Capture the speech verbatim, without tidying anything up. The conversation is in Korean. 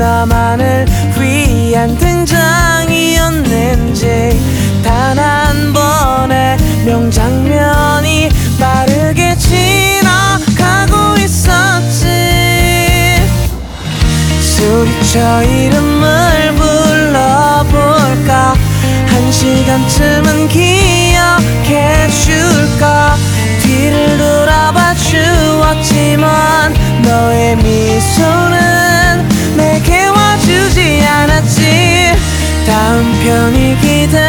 나만을 위한 등장이었는지 단 한 번의 명장면이 빠르게 지나가고 있었지. 소리쳐 이름을 불러볼까. 한 시간쯤은 기억해 줄까. 뒤를 돌아봐 주었지만 너의 미소는 내게 와주지 않았지. 다음 편이 기대